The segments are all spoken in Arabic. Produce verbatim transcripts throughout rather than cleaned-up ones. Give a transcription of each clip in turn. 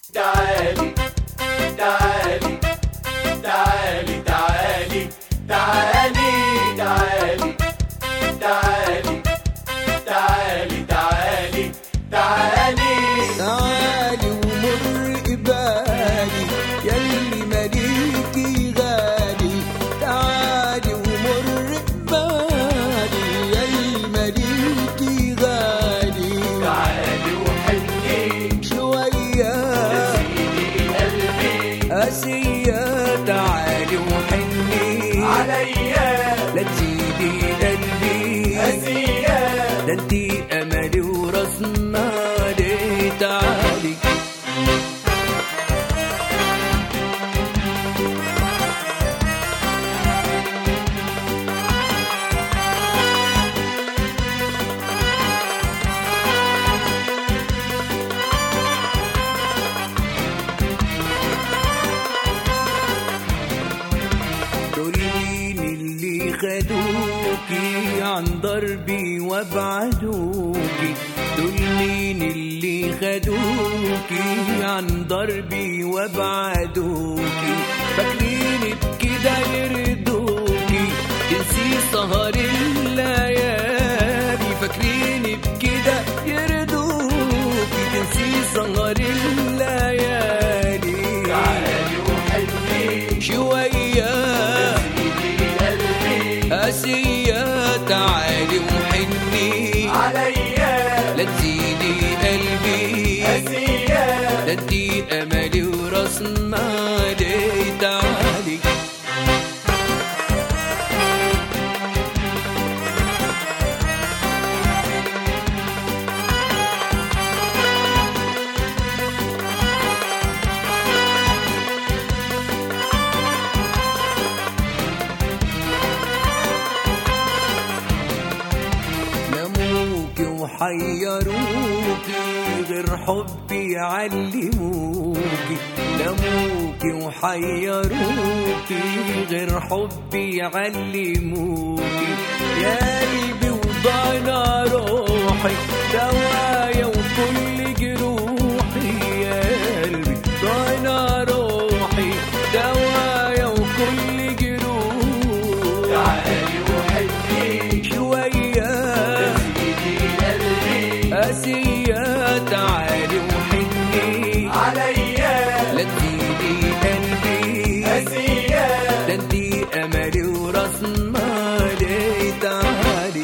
تعالي تعالي تعالي تعالي تعالي تعالي تعالي تعالي تعالي تعالي تعالي ومر قبالي ياللي مليكي غالي. تعالي ومر قبالي ياللي مليكي غالي. تعالي وحني شوية سيدي قلبي قاسية. تعالي وحني عليا لا تزيدي قلبي قاسية. ده انتي املي وراس مالي. تعالي دول مين اللي خدوكي عن ضربي وابعدوكي؟ دول مين اللي خدوكي عن ضربي وابعدوكي؟ فاكريني بكده يردوكي تنسي سهر الليالي. فاكريني بكده يردوكي تنسي سهر الليالي. تعالي وحني شوية سيدي قلبي قاسية. تعالي وحني عليا لا تزيدي قلبي قاسية. ده انتي املي وراس مالي. تعالي نموكي وحيروكي غير حبي علموكي. نموكي وحيروكي غير حبي علموكي. يا قلبي وضاينا روحي دوايا وكل جروحي. يا قلبي ضاينا روحي دوايا وكل جروحي. تعالي وحني شوية سيدي قلبي قاسية. تعالي وحني عليا لا تزيدي قلبي قاسية. ده انتي املي وراس مالي. تعالي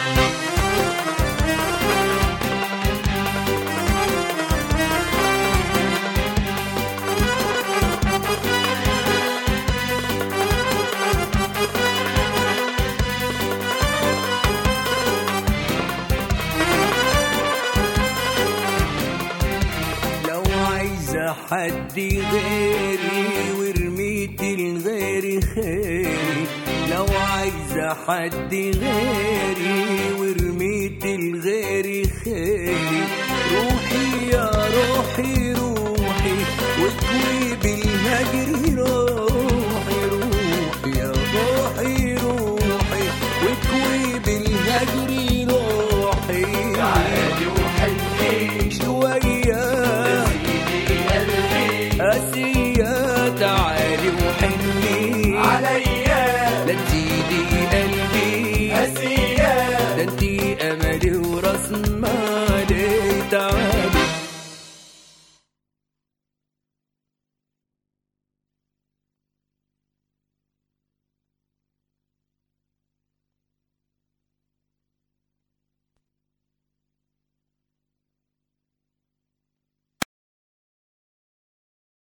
لو عايزة حد غيري ورميتي لغيري خيري. لو عايزة حد غيري ورميتي لغيري خيري. روحي يا